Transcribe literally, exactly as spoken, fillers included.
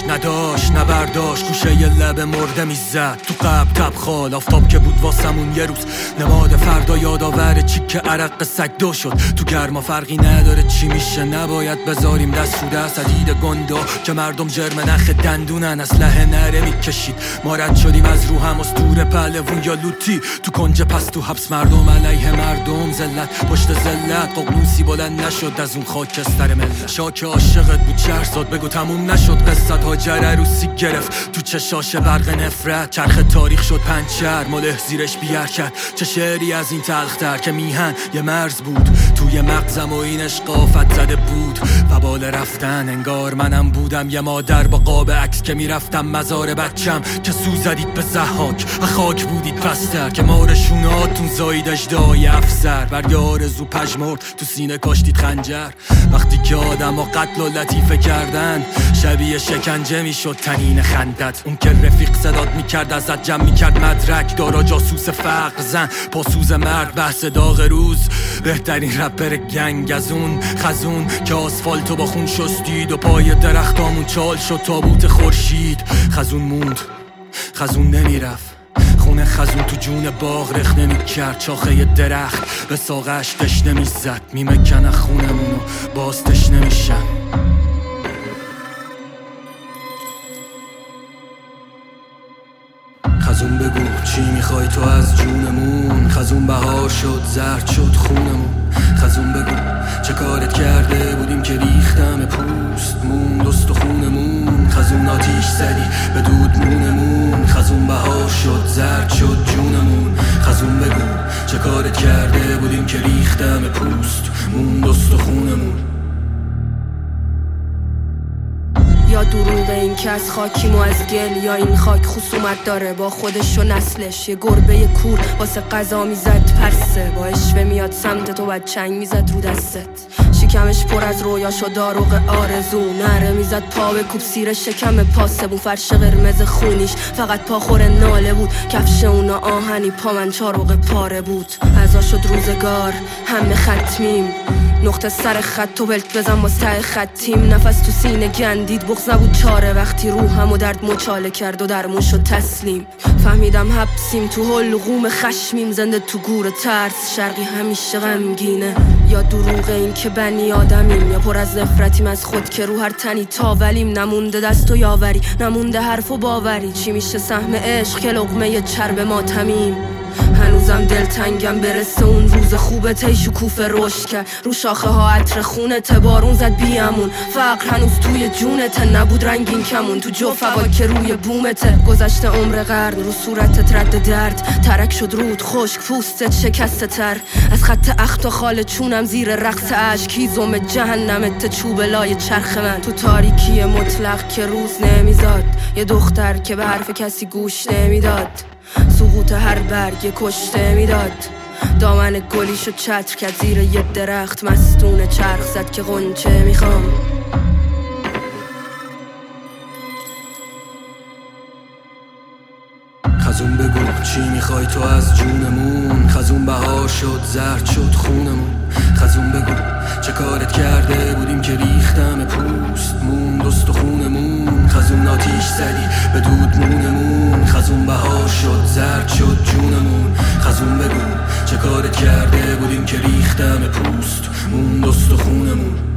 نداشت نداشت نبرداشت گوشه ی لب مرده میزد تو قبل تبخال. آفتاب که بود واسمون یه روز نماد، فردا یادآور چیک عرق سگ دو شد. تو گرما فرقی نداره چی میشه، نباید بذاریم دست رو دست حدید گندا که مردم جرم نخ دندونن اسلحه نره میکشید. ما رد شدیم از رو هم اسطوره پهلوون یا لوتی تو کنج پس تو حبس مردم علیه مردم ذلت پشت ذلت. ققنوسی بلند نشد از اون خاکستر ملت. شاک عاشقت بود شهر زاد بگو تموم نشد قصت ها جره روسی گرفت تو چشاش برق نفرت. چرخ تاریخ شد پنچر مله زیرش بیار کرد. چه شعری از این تلختر که میهن یه مرز بود توی مغزم و این عشق آفت زده بود. و بال رفتن انگار منم بودم یه مادر با قاب عکس که میرفتم مزار بچم که سو زدید به ضحاک. خاک بودید پستر که مارشوناتون زایید اجدای افسر. برگ آرزو پژمرد تو سینه کاشتید خنجر. وقتی که آدم ها قتل و لطیفه کردن شبیه شکنجه میشد تنین خندت. اون که رفیق صدات میکرد ازت جمع میکرد مدرک. دارا جاسوس فقر زن پاسوز مرد بحث داغ روز. بهترین رپر گنگ از اون خزون که آسفالتو با خون شستید و پای درختامون چال شد تابوت خورشید. خزون موند خزون نمیرفت خونه خزون تو جون باغ رخ نمی کرد. چاخه ی درخت به ساقش تشنه میزد میمکنه خونمونو باز تشنه میشن. خزون بگو چی میخوای تو از جونمون. خزون بهار شد زرد شد خونمون. خزون بگو چه کارت کرده بودیم که ریختم پوست مون دست و خونمون. خزون آتیش زدی به دود مونمون. خزون بهار شد زرد شد جونمون. خزون بگو چه کارت کرده بودیم که ریختم پوست مون دست و خونمون. یا دروغ این که از خاکیم و از گل، یا این خاک خصومت داره با خودش و نسلش. یه گربه کور واسه قضا میزد پرسه، با اشوه میاد سمت تو بعد چنگ میزد رو دستت. شکمش پر از رویاش و داروغ آرزو نره میزد پا به کوب سیر شکم پاسبون. فرش قرمز خونیش فقط پاخور ناله بود. کفش اونا آهنی پا من چاروغ پاره بود. ازا شد روزگار همه ختمیم نقطه سر خط تو بلت بزن با سعی خطیم. نفس تو سینه گندید بغض نبود چاره وقتی روحم و درد مچاله کرد و درمون شد تسلیم. فهمیدم حبسیم تو حلقوم خشمیم زنده تو گور ترس. شرقی همیشه غمگینه. یا دروغ این که بنی آدمیم یا پر از نفرتیم از خود که رو هر تنی تاولیم. نمونده دست و یاوری نمونده حرف و باوری. چی میشه سهم عشق که لقمه چرب ماتمیم. هنوزم دلتنگم برسه اون روز خوبه تی شکوفه رشد کرد رو شاخه ها عطر خونت. بارون زد بیامون فقر هنوز توی جونته. نبود رنگین کمون تو جو فوا که روی بومته. گذشته عمر قرن رو صورتت رد درد. ترک شد رود خشک پوستت شکسته تر. از خط اخت و خال چونم زیر رقص عشق. هیزم جهنمت چوب لای چرخ من. تو تاریکی مطلق که روز نمیزاد. یه دختر که به حرف کسی گوش نمیداد. سقوط هر برگ کشته میداد. دامن گلیشو چتر کرد زیر یه درخت. مستون چرخ زد که غنچه میخوام. خزون بگو چی میخوای تو از جونمون. خزون بهار شد زرد شد خونمون. خزون بگو چه کارت کرده بودیم که ریختم پوست مون دست و خونمون. خزون آتیش زدی به دود مونمون. خزون بهار شد زرد شد جونمون. خزون بگو چه کارت کرده بودیم که ریختم پوست مون دست و خونمون.